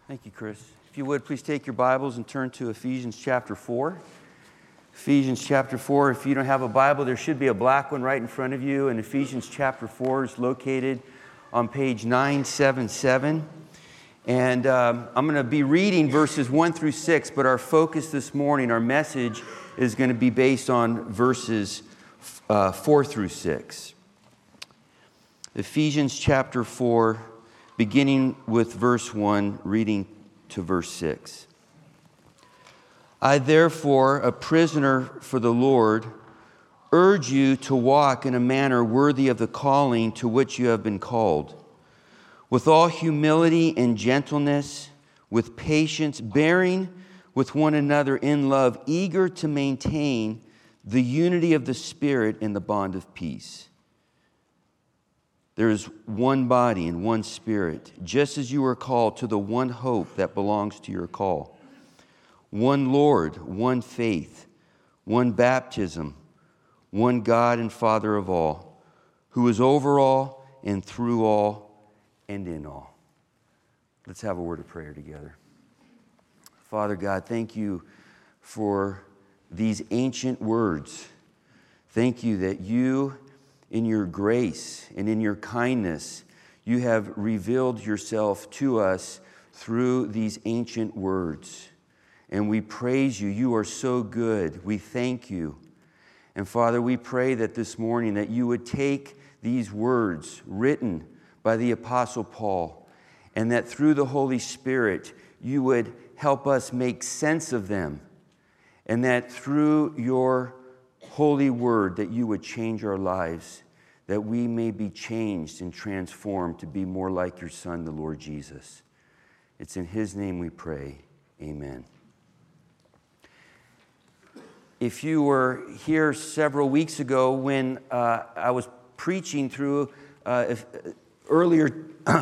Thank you, Chris. If you would, please take your Bibles and turn to Ephesians chapter 4. Ephesians chapter 4. If you don't have a Bible, there should be a black one right in front of you. And Ephesians chapter 4 is located on page 977. And I'm going to be reading verses 1 through 6, but our focus this morning, our message, is going to be based on verses 4 through 6. Ephesians chapter 4, beginning with verse 1, reading to verse 6. I therefore, a prisoner for the Lord, urge you to walk in a manner worthy of the calling to which you have been called, with all humility and gentleness, with patience, bearing with one another in love, eager to maintain the unity of the Spirit in the bond of peace. There is one body and one Spirit, just as you are called to the one hope that belongs to your call. One Lord, one faith, one baptism, one God and Father of all, who is over all and through all and in all. Let's have a word of prayer together. Father God, thank you for these ancient words. Thank you that you, in your grace and in your kindness, you have revealed yourself to us through these ancient words. And we praise you. You are so good. We thank you. And Father, we pray that this morning that you would take these words written by the Apostle Paul, and that through the Holy Spirit, you would help us make sense of them, and that through your holy word, that you would change our lives, that we may be changed and transformed to be more like your Son, the Lord Jesus. It's in his name we pray. Amen. If you were here several weeks ago when I was preaching through earlier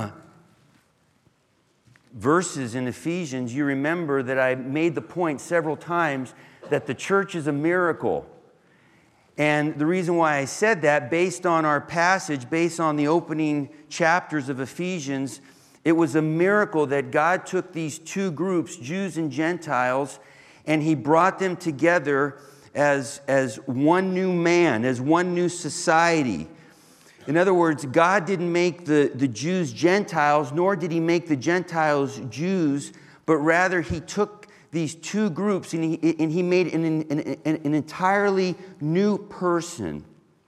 verses in Ephesians, you remember that I made the point several times that the church is a miracle. And the reason why I said that, based on our passage, based on the opening chapters of Ephesians, it was a miracle that God took these two groups, Jews and Gentiles, and he brought them together as one new man, as one new society. In other words, God didn't make the Jews Gentiles, nor did he make the Gentiles Jews, but rather he took these two groups and he made an entirely new person.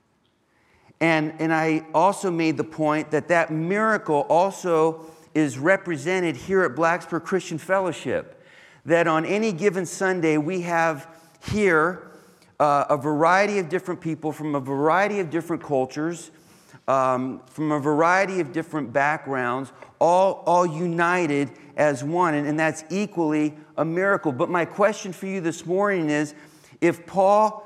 And I also made the point that miracle also is represented here at Blacksburg Christian Fellowship. That on any given Sunday we have here a variety of different people from a variety of different cultures, from a variety of different backgrounds, all united as one, and that's equally a miracle. But my question for you this morning is, if God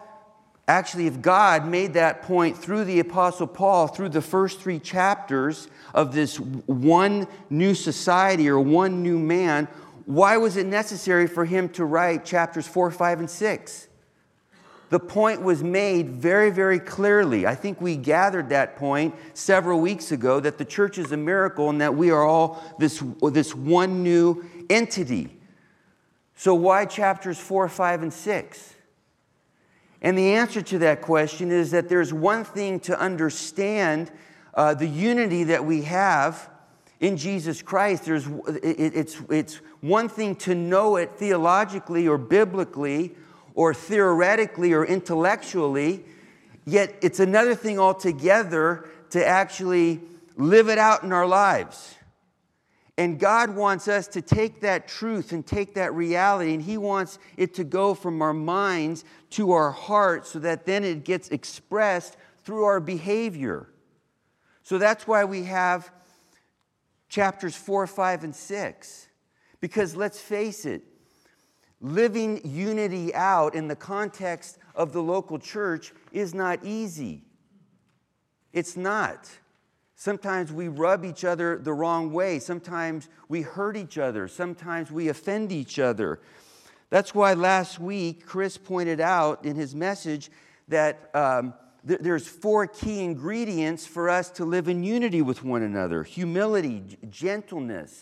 made that point through the Apostle Paul, through the first 3 chapters of this one new society or one new man, why was it necessary for him to write chapters 4, 5, and 6? The point was made very, very clearly. I think we gathered that point several weeks ago, that the church is a miracle and that we are all this one new entity. So why chapters 4, 5, and 6? And the answer to that question is that there's one thing to understand the unity that we have in Jesus Christ. It's one thing to know it theologically or biblically, or theoretically or intellectually, yet it's another thing altogether to actually live it out in our lives. And God wants us to take that truth and take that reality, and he wants it to go from our minds to our hearts so that then it gets expressed through our behavior. So that's why we have chapters 4, 5, and 6. Because let's face it, living unity out in the context of the local church is not easy. It's not. Sometimes we rub each other the wrong way. Sometimes we hurt each other. Sometimes we offend each other. That's why last week Chris pointed out in his message that there's 4 key ingredients for us to live in unity with one another: humility, gentleness,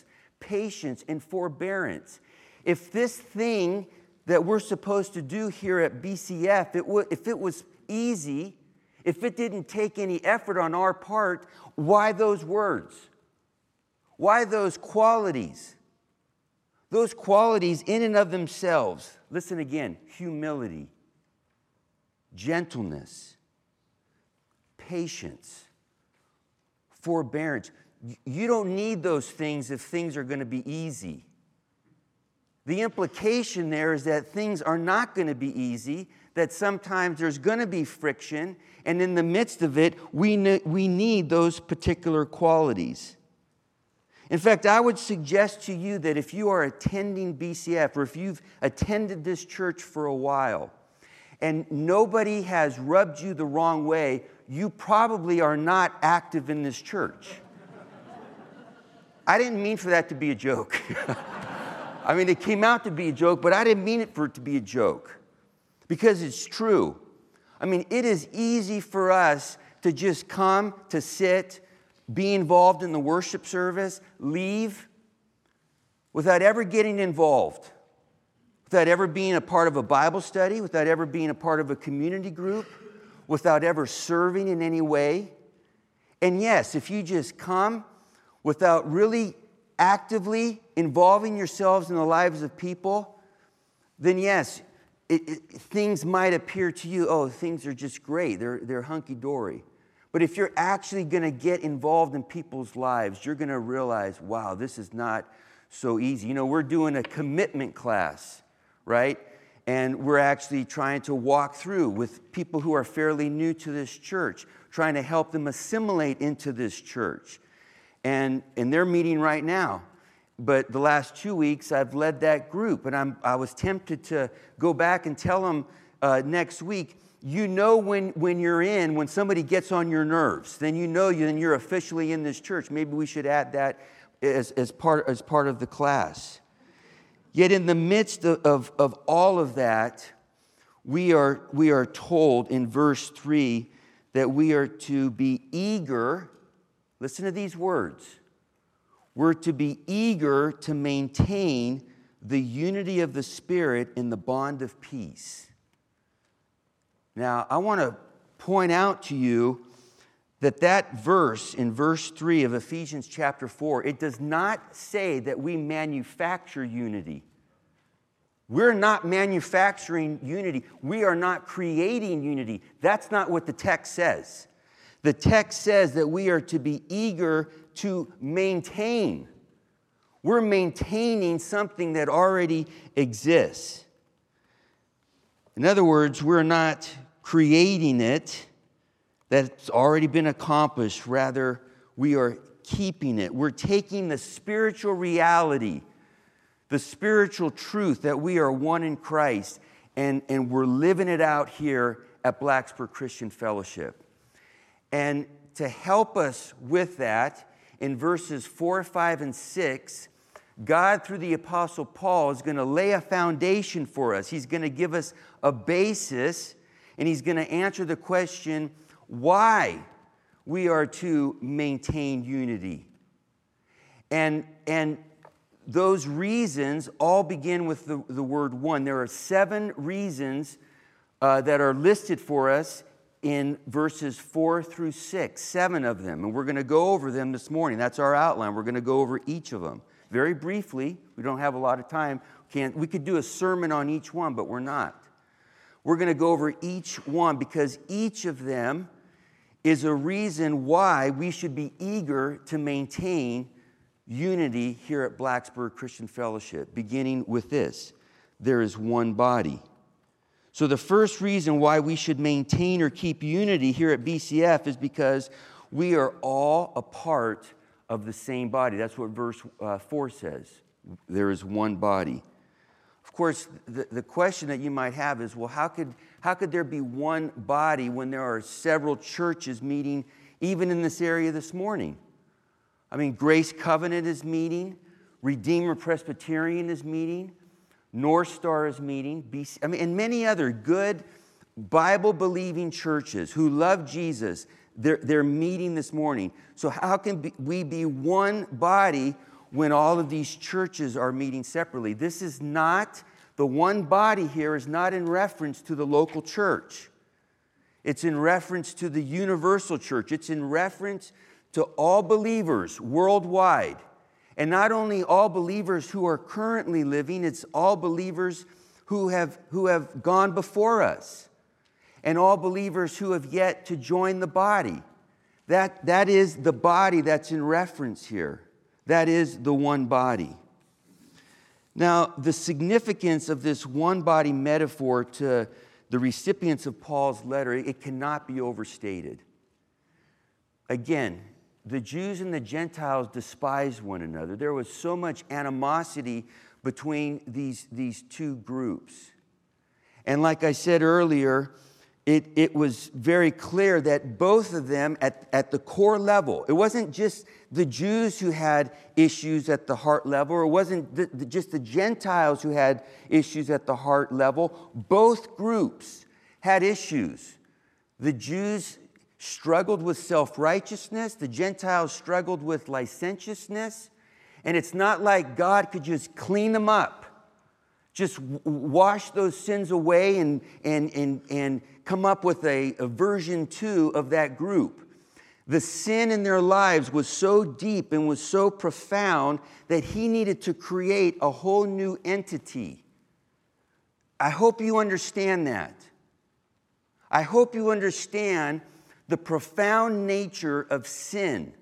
patience, and forbearance. If this thing that we're supposed to do here at BCF, if it was easy, if it didn't take any effort on our part, why those words? Why those qualities? Those qualities in and of themselves, listen again, humility, gentleness, patience, forbearance. You don't need those things if things are going to be easy. The implication there is that things are not going to be easy, that sometimes there's going to be friction, and in the midst of it, we need those particular qualities. In fact, I would suggest to you that if you are attending BCF, or if you've attended this church for a while, and nobody has rubbed you the wrong way, you probably are not active in this church. I didn't mean for that to be a joke. I mean, it came out to be a joke, but I didn't mean it for it to be a joke. Because it's true. I mean, it is easy for us to just come, to sit, be involved in the worship service, leave, without ever getting involved, without ever being a part of a Bible study, without ever being a part of a community group, without ever serving in any way. And yes, if you just come without really actively involving yourselves in the lives of people, then yes, things might appear to you, oh, things are just great, they're hunky-dory. But if you're actually going to get involved in people's lives, you're going to realize, wow, this is not so easy. You know, we're doing a commitment class, right? And we're actually trying to walk through with people who are fairly new to this church, trying to help them assimilate into this church. And they're meeting right now. But the last 2 weeks, I've led that group. And I was tempted to go back and tell them next week, you know when somebody gets on your nerves, then you're officially in this church. Maybe we should add that as part of the class. Yet in the midst of all of that, we are told in verse 3 that we are to be eager. Listen to these words. We're to be eager to maintain the unity of the Spirit in the bond of peace. Now, I want to point out to you that verse in verse 3 of Ephesians chapter 4, it does not say that we manufacture unity. We're not manufacturing unity. We are not creating unity. That's not what the text says. The text says that we are to be eager to maintain. We're maintaining something that already exists. In other words, we're not creating it that's already been accomplished. Rather, we are keeping it. We're taking the spiritual reality, the spiritual truth that we are one in Christ, and we're living it out here at Blacksburg Christian Fellowship. And to help us with that, in verses 4, 5, and 6, God, through the Apostle Paul, is going to lay a foundation for us. He's going to give us a basis, and he's going to answer the question why we are to maintain unity. And those reasons all begin with the word one. There are 7 reasons that are listed for us in verses 4 through 6, 7 of them. And we're going to go over them this morning. That's our outline. We're going to go over each of them. Very briefly, we don't have a lot of time. We could do a sermon on each one, but we're not. We're going to go over each one because each of them is a reason why we should be eager to maintain unity here at Blacksburg Christian Fellowship, beginning with this. There is one body. So the first reason why we should maintain or keep unity here at BCF is because we are all a part of the same body. That's what verse 4 says. There is one body. Of course, the question that you might have is, well, how could there be one body when there are several churches meeting even in this area this morning? I mean, Grace Covenant is meeting. Redeemer Presbyterian is meeting. North Star is meeting. And many other good Bible-believing churches who love Jesus, they're meeting this morning. So how can we be one body when all of these churches are meeting separately. This is not, the one body here is not in reference to the local church. It's in reference to the universal church. It's in reference to all believers worldwide. And not only all believers who are currently living, it's all believers who have gone before us. And all believers who have yet to join the body. That is the body that's in reference here. That is the one body. Now, the significance of this one body metaphor to the recipients of Paul's letter, it cannot be overstated. Again, the Jews and the Gentiles despised one another. There was so much animosity between these two groups. And like I said earlier, it was very clear that both of them at the core level, it wasn't just the Jews who had issues at the heart level, or it wasn't just the Gentiles who had issues at the heart level. Both groups had issues. The Jews struggled with self-righteousness. The Gentiles struggled with licentiousness. And it's not like God could just clean them up, just wash those sins away and come up with a version 2 of that group. The sin in their lives was so deep and was so profound that he needed to create a whole new entity. I hope you understand that. I hope you understand the profound nature of sin.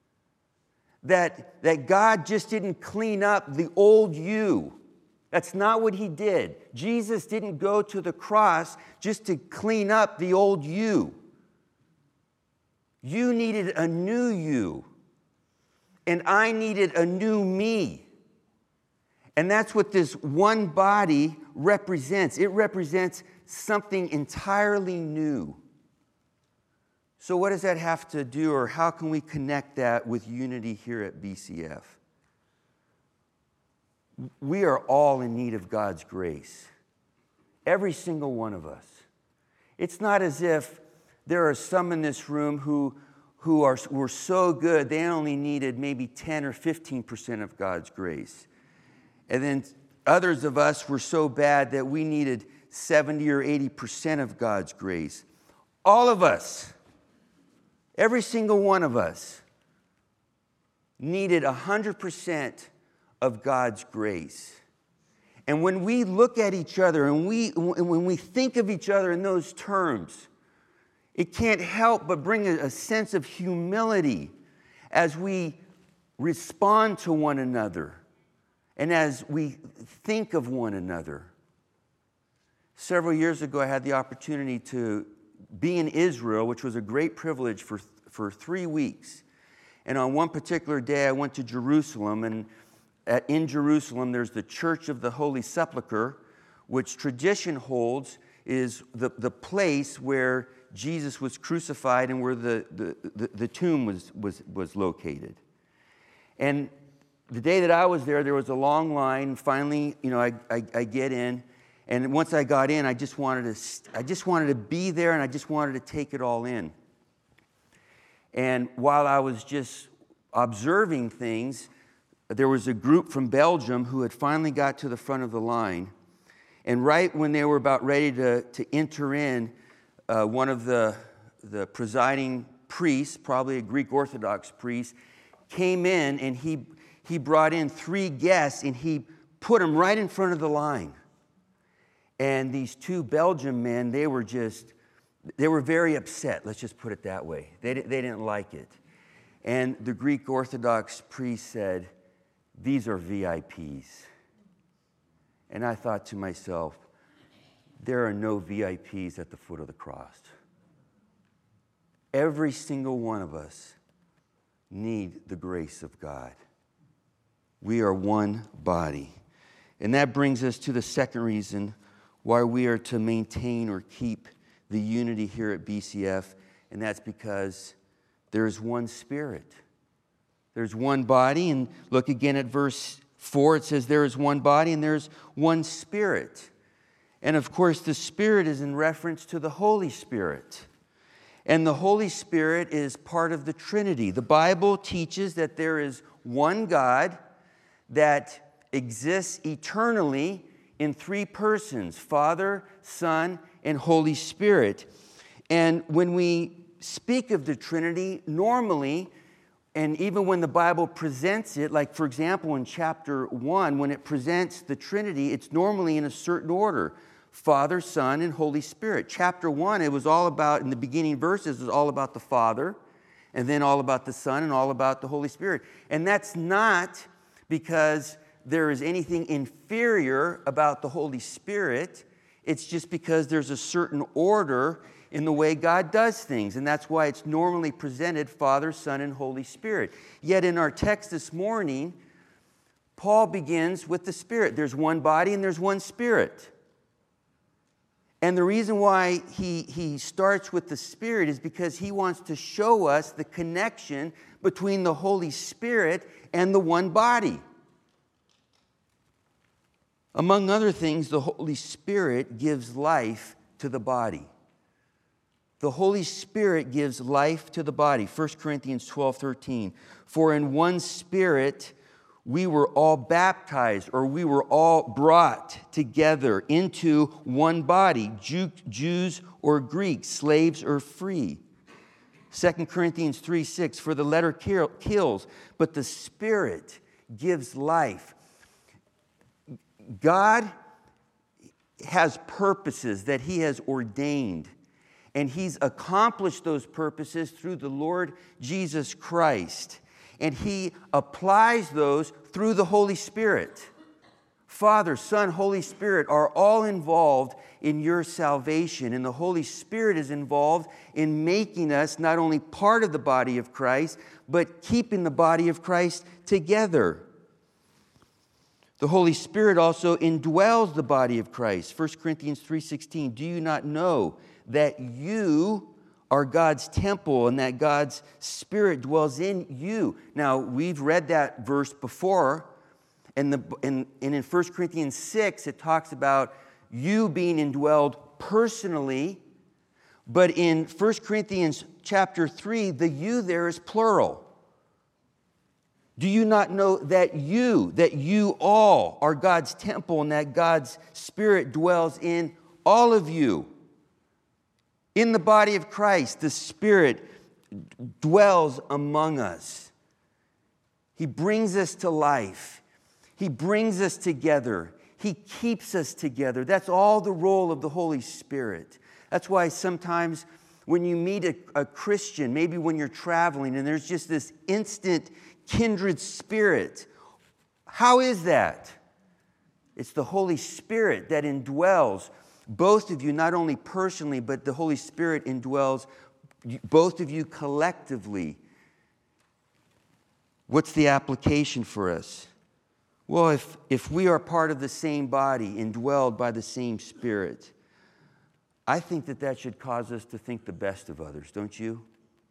That God just didn't clean up the old you. That's not what he did. Jesus didn't go to the cross just to clean up the old you. You needed a new you. And I needed a new me. And that's what this one body represents. It represents something entirely new. So what does that have to do, or how can we connect that with unity here at BCF? We are all in need of God's grace. Every single one of us. It's not as if there are some in this room who were so good they only needed maybe 10 or 15% of God's grace. And then others of us were so bad that we needed 70 or 80% of God's grace. All of us, every single one of us, needed 100% of God's grace. And when we look at each other and when we think of each other in those terms, it can't help but bring a sense of humility as we respond to one another and as we think of one another. Several years ago, I had the opportunity to be in Israel, which was a great privilege for 3 weeks. And on one particular day, I went to Jerusalem, and in Jerusalem, there's the Church of the Holy Sepulchre, which tradition holds is the place where Jesus was crucified and where the tomb was located. And the day that I was there was a long line. Finally, I get in, and once I got in, I just wanted to be there, and I just wanted to take it all in. And while I was just observing things, there was a group from Belgium who had finally got to the front of the line. And right when they were about ready to enter in, one of the presiding priests, probably a Greek Orthodox priest, came in, and he brought in 3 guests, and he put them right in front of the line. And these 2 Belgian men, they were very upset, let's just put it that way. They didn't like it. And the Greek Orthodox priest said, "These are VIPs." And I thought to myself, there are no VIPs at the foot of the cross. Every single one of us need the grace of God. We are one body. And that brings us to the second reason why we are to maintain or keep the unity here at BCF, and that's because there's one Spirit. There's one body, and look again at verse 4. It says there is one body and there's one Spirit. And of course, the Spirit is in reference to the Holy Spirit. And the Holy Spirit is part of the Trinity. The Bible teaches that there is one God, that exists eternally in three persons, Father, Son, and Holy Spirit. And when we speak of the Trinity, normally, and even when the Bible presents it, like for example in chapter 1, when it presents the Trinity, it's normally in a certain order. Father, Son, and Holy Spirit. Chapter 1, it was all about, in the beginning verses, it was all about the Father, and then all about the Son, and all about the Holy Spirit. And that's not because there is anything inferior about the Holy Spirit. It's just because there's a certain order in the way God does things. And that's why it's normally presented Father, Son, and Holy Spirit. Yet in our text this morning, Paul begins with the Spirit. There's one body and there's one Spirit. And the reason why he starts with the Spirit is because he wants to show us the connection between the Holy Spirit and the one body. Among other things, the Holy Spirit gives life to the body. The Holy Spirit gives life to the body. 1 Corinthians 12:13. For in one Spirit we were all baptized, or we were all brought together into one body, Jews or Greeks, slaves or free. 2 Corinthians 3:6. For the letter kills, but the Spirit gives life. God has purposes that He has ordained, and He's accomplished those purposes through the Lord Jesus Christ. And He applies those through the Holy Spirit. Father, Son, Holy Spirit are all involved in your salvation, and the Holy Spirit is involved in making us not only part of the body of Christ, but keeping the body of Christ together. The Holy Spirit also indwells the body of Christ. 1 Corinthians 3:16, do you not know that you are God's temple and that God's Spirit dwells in you? Now, we've read that verse before, and in 1 Corinthians 6, it talks about you being indwelled personally, but in 1 Corinthians chapter 3, the you there is plural. Do you not know that you all are God's temple and that God's Spirit dwells in all of you? In the body of Christ, the Spirit dwells among us. He brings us to life. He brings us together. He keeps us together. That's all the role of the Holy Spirit. That's why sometimes when you meet a Christian, maybe when you're traveling, and there's just this instant kindred spirit. How is that? It's the Holy Spirit that indwells both of you, not only personally, but the Holy Spirit indwells both of you collectively. What's the application for us? Well, if we are part of the same body, indwelled by the same Spirit, I think that should cause us to think the best of others, don't you?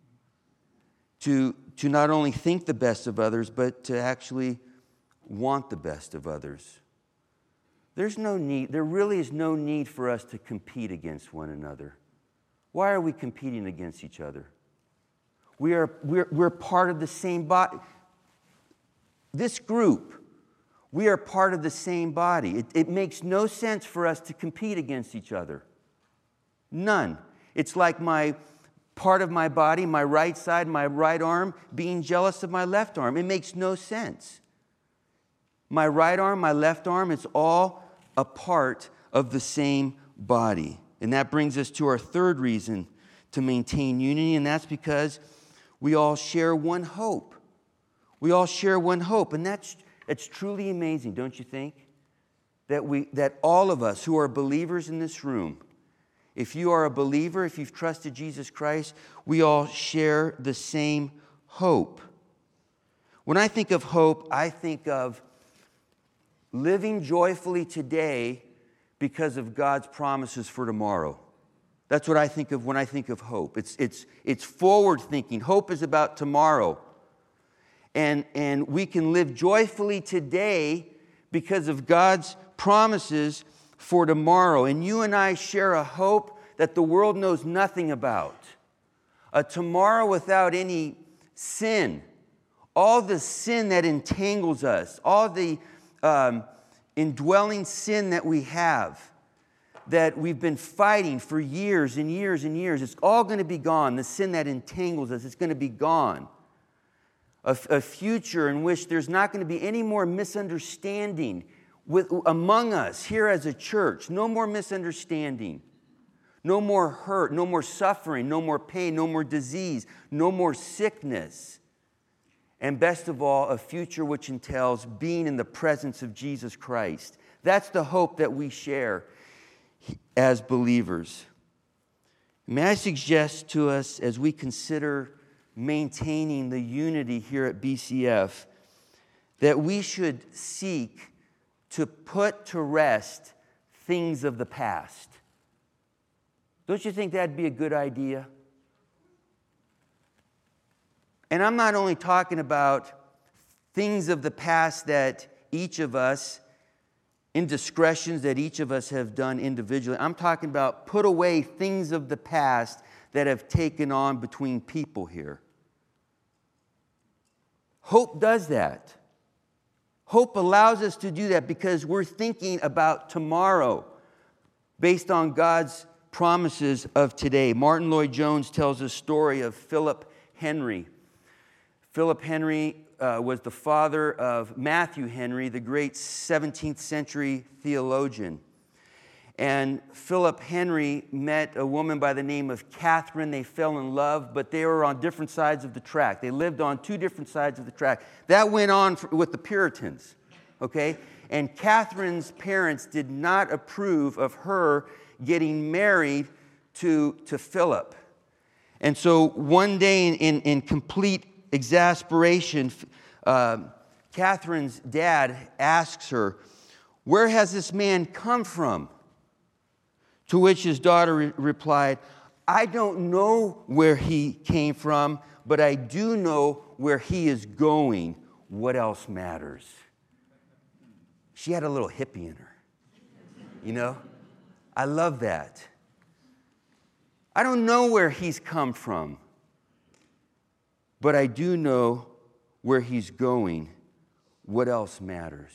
To not only think the best of others, but to actually want the best of others. There really is no need for us to compete against one another. Why are we competing against each other? We're part of the same body. This group, we are part of the same body. It makes no sense for us to compete against each other. None. It's like part of my body, my right side, my right arm, being jealous of my left arm. It makes no sense. My right arm, my left arm, it's all a part of the same body. And that brings us to our third reason to maintain unity, and that's because we all share one hope. We all share one hope, and it's truly amazing, don't you think? That all of us who are believers in this room, if you are a believer, if you've trusted Jesus Christ, we all share the same hope. When I think of hope, I think of living joyfully today because of God's promises for tomorrow. That's what I think of when I think of hope. It's forward thinking. Hope is about tomorrow. And we can live joyfully today because of God's promises for tomorrow. And you and I share a hope that the world knows nothing about. A tomorrow without any sin all the sin that entangles us, all the indwelling sin that we have, that we've been fighting for years and years and years, it's all going to be gone. The sin that entangles us, it's going to be gone. A future in which there's not going to be any more misunderstanding among us here as a church. No more misunderstanding. No more hurt, no more suffering, no more pain, no more disease, no more sickness. And best of all, a future which entails being in the presence of Jesus Christ. That's the hope that we share as believers. May I suggest to us, as we consider maintaining the unity here at BCF, that we should seek to put to rest things of the past. Don't you think that'd be a good idea? And I'm not only talking about things of the past that each of us, indiscretions that each of us have done individually. I'm talking about put away things of the past that have taken on between people here. Hope does that. Hope allows us to do that because we're thinking about tomorrow based on God's promises of today. Martin Lloyd-Jones tells a story of Philip Henry. Philip Henry was the father of Matthew Henry, the great 17th century theologian. And Philip Henry met a woman by the name of Catherine. They fell in love, but they were on different sides of the track. They lived on two different sides of the track. That went on with the Puritans, okay? And Catherine's parents did not approve of her getting married to Philip. And so one day in complete exasperation, Catherine's dad asks her, "Where has this man come from?" To which his daughter replied, "I don't know where he came from, but I do know where he is going. What else matters?" She had a little hippie in her, you know? I love that. I don't know where he's come from, but I do know where he's going. What else matters?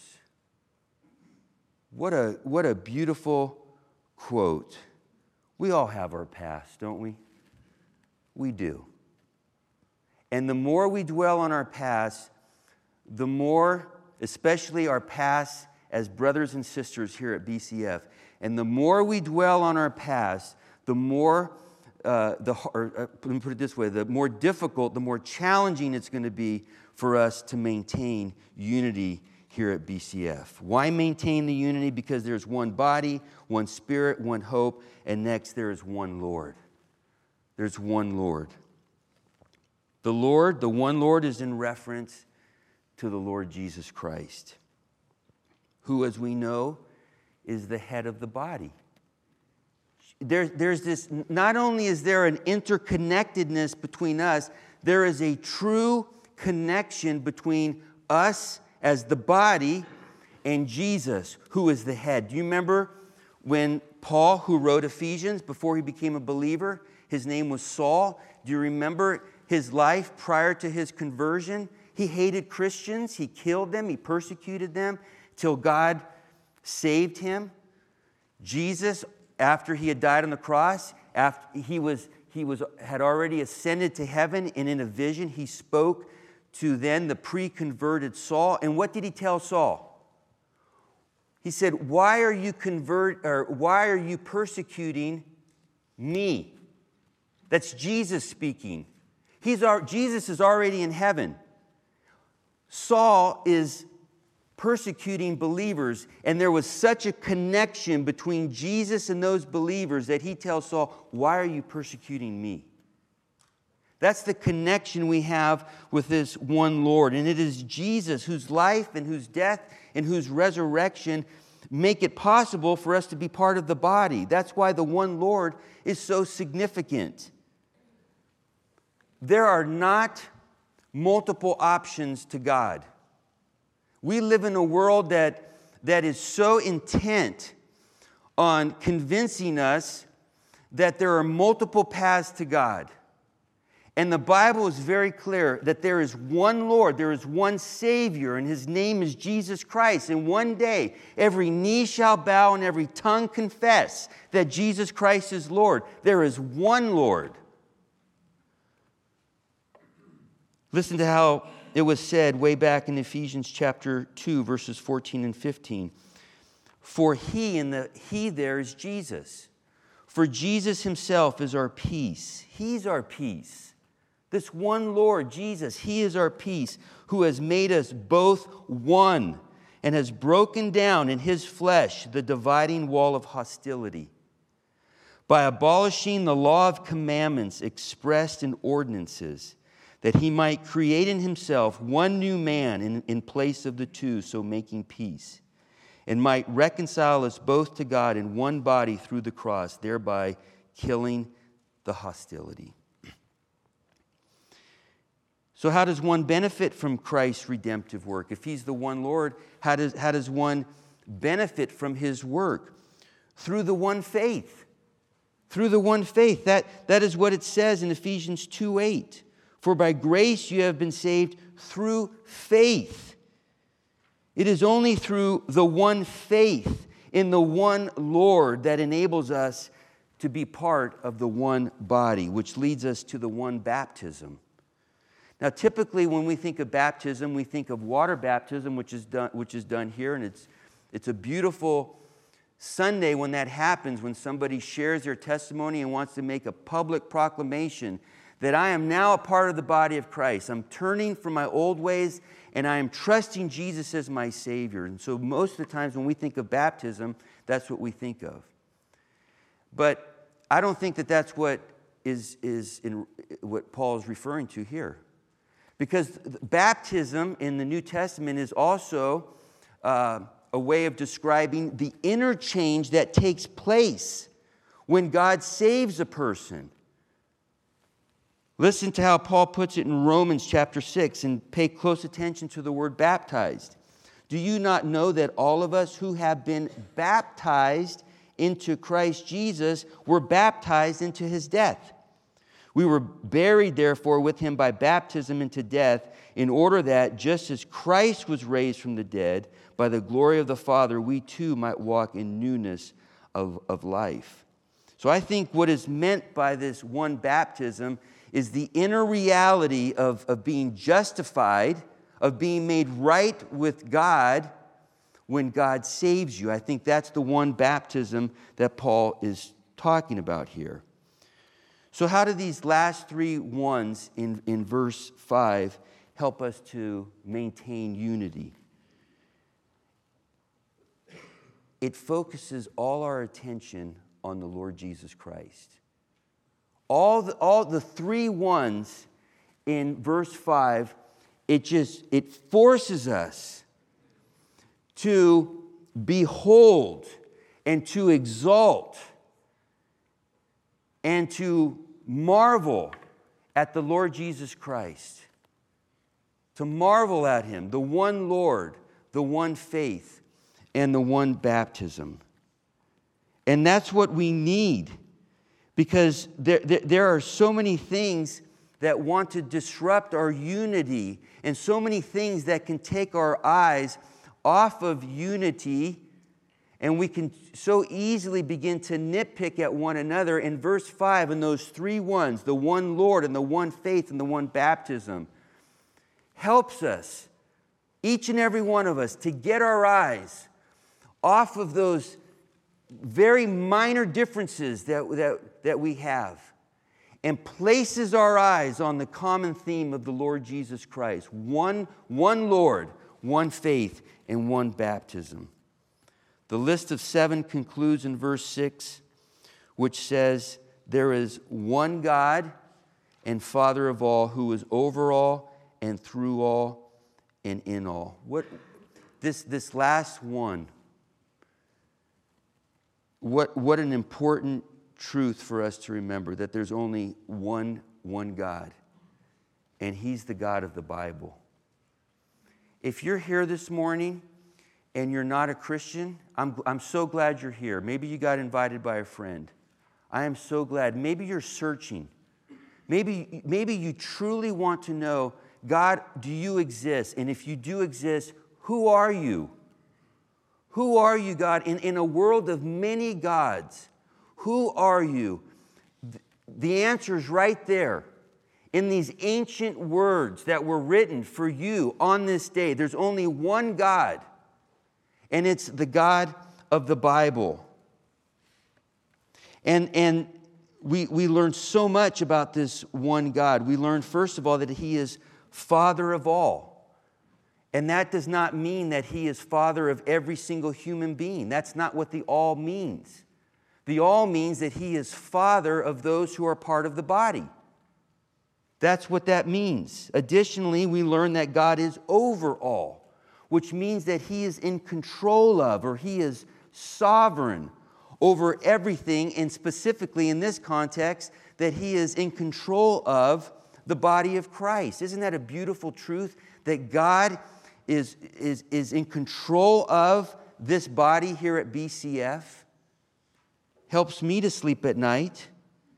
What a beautiful quote. We all have our past, don't we? We do. And the more we dwell on our past, the more, especially our past as brothers and sisters here at BCF, and the more we dwell on our past, the more, let me put it this way, the more difficult, the more challenging it's going to be for us to maintain unity here at BCF. Why maintain the unity? Because there's one body, one spirit, one hope, and next there is one Lord. There's one Lord. The Lord, the one Lord, is in reference to the Lord Jesus Christ, who, as we know, is the head of the body. There's this, not only is there an interconnectedness between us, there is a true connection between us as the body and Jesus, who is the head. Do you remember when Paul, who wrote Ephesians before he became a believer, his name was Saul? Do you remember his life prior to his conversion? He hated Christians. He killed them. He persecuted them till God saved him. Jesus, after he had died on the cross, after he had already ascended to heaven, and in a vision he spoke to then the pre-converted Saul. And what did he tell Saul? He said, why are you persecuting me? That's Jesus speaking. Jesus is already in heaven. Saul is persecuting believers, and there was such a connection between Jesus and those believers that he tells Saul, why are you persecuting me? That's the connection we have with this one Lord. And it is Jesus whose life and whose death and whose resurrection make it possible for us to be part of the body. That's why the one Lord is so significant. There are not multiple options to God. We live in a world that is so intent on convincing us that there are multiple paths to God. And the Bible is very clear that there is one Lord, there is one Savior, and His name is Jesus Christ. And one day, every knee shall bow and every tongue confess that Jesus Christ is Lord. There is one Lord. Listen to how it was said way back in Ephesians chapter 2, verses 14 and 15. For He, and the He there is Jesus. For Jesus Himself is our peace. He's our peace. This one Lord, Jesus, He is our peace, who has made us both one and has broken down in His flesh the dividing wall of hostility by abolishing the law of commandments expressed in ordinances, that He might create in Himself one new man in place of the two, so making peace, and might reconcile us both to God in one body through the cross, thereby killing the hostility. So how does one benefit from Christ's redemptive work? If He's the one Lord, how does one benefit from His work? Through the one faith. Through the one faith. That is what it says in Ephesians 2:8. For by grace you have been saved through faith. It is only through the one faith in the one Lord that enables us to be part of the one body, which leads us to the one baptism. Now, typically, when we think of baptism, we think of water baptism, which is done here, and it's a beautiful Sunday when that happens, when somebody shares their testimony and wants to make a public proclamation that I am now a part of the body of Christ. I'm turning from my old ways, and I am trusting Jesus as my Savior. And so, most of the times when we think of baptism, that's what we think of. But I don't think that that's what is in what Paul is referring to here. Because baptism in the New Testament is also a way of describing the interchange that takes place when God saves a person. Listen to how Paul puts it in Romans chapter 6, and pay close attention to the word baptized. Do you not know that all of us who have been baptized into Christ Jesus were baptized into His death? We were buried, therefore, with Him by baptism into death, in order that, just as Christ was raised from the dead by the glory of the Father, we too might walk in newness of life. So I think what is meant by this one baptism is the inner reality of being justified, of being made right with God when God saves you. I think that's the one baptism that Paul is talking about here. So how do these last three ones in verse 5 help us to maintain unity? It focuses all our attention on the Lord Jesus Christ. All the three ones in verse 5, it forces us to behold and to exalt and to marvel at the Lord Jesus Christ. To marvel at Him, the one Lord, the one faith, and the one baptism. And that's what we need, because there are so many things that want to disrupt our unity, and so many things that can take our eyes off of unity, and we can so easily begin to nitpick at one another. In verse 5, in those three ones, the one Lord and the one faith and the one baptism, helps us, each and every one of us, to get our eyes off of those very minor differences that we have, and places our eyes on the common theme of the Lord Jesus Christ. One Lord, one faith, and one baptism. The list of 7 concludes in verse 6, which says, there is one God and Father of all, who is over all and through all and in all. This last one, what an important truth for us to remember, that there's only one God, and He's the God of the Bible. If you're here this morning and you're not a Christian, I'm so glad you're here. Maybe you got invited by a friend. I am so glad. Maybe you're searching. Maybe you truly want to know, God, do you exist? And if you do exist, who are you? Who are you, God? In a world of many gods, who are you? The answer is right there in these ancient words that were written for you on this day. There's only one God, and it's the God of the Bible. And we learn so much about this one God. We learn, first of all, that He is Father of all. And that does not mean that He is Father of every single human being. That's not what the all means. The all means that He is Father of those who are part of the body. That's what that means. Additionally, we learn that God is over all, which means that He is in control of, or He is sovereign over everything, and specifically in this context, that He is in control of the body of Christ. Isn't that a beautiful truth? That God is in control of this body here at BCF. Helps me to sleep at night.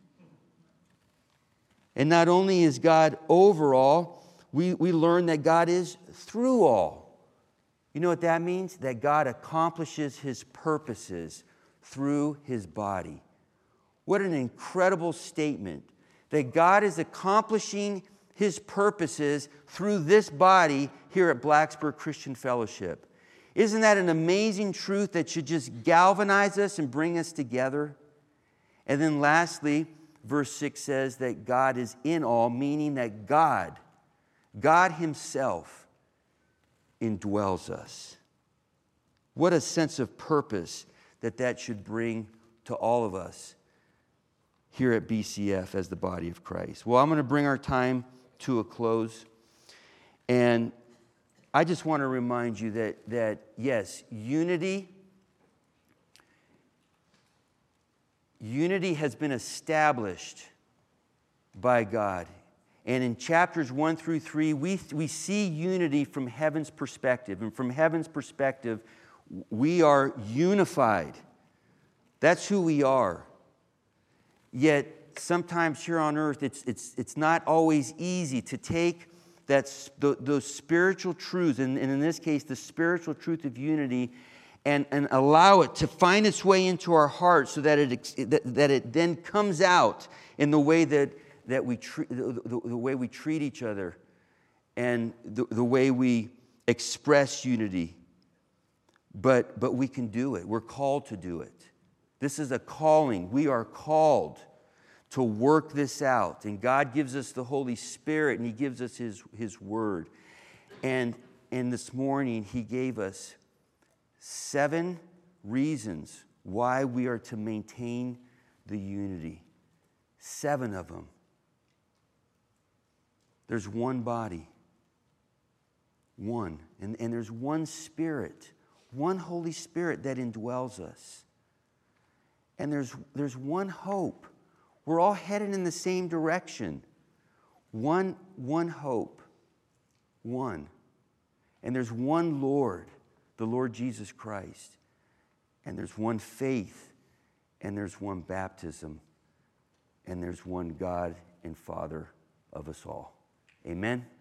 And not only is God over all, we learn that God is through all. You know what that means? That God accomplishes His purposes through His body. What an incredible statement. That God is accomplishing His purposes through this body here at Blacksburg Christian Fellowship. Isn't that an amazing truth that should just galvanize us and bring us together? And then lastly, verse 6 says that God is in all, meaning that God Himself indwells us. What a sense of purpose that should bring to all of us here at BCF as the body of Christ. Well, I'm going to bring our time to a close. And I just want to remind you that yes, unity has been established by God. And in chapters 1 through 3, we see unity from heaven's perspective. And from heaven's perspective, we are unified. That's who we are. Yet sometimes here on earth, it's not always easy to take those spiritual truths, and in this case, the spiritual truth of unity, and allow it to find its way into our hearts, so that it then comes out in the way that we treat the way we treat each other, and the way we express unity. But we can do it. We're called to do it. This is a calling. We are called to work this out. And God gives us the Holy Spirit, and He gives us His Word. And this morning, He gave us 7 reasons why we are to maintain the unity. 7 of them. There's one body. One. And there's one Spirit. One Holy Spirit that indwells us. And there's one hope. We're all headed in the same direction. One hope. One. And there's one Lord, the Lord Jesus Christ. And there's one faith. And there's one baptism. And there's one God and Father of us all. Amen.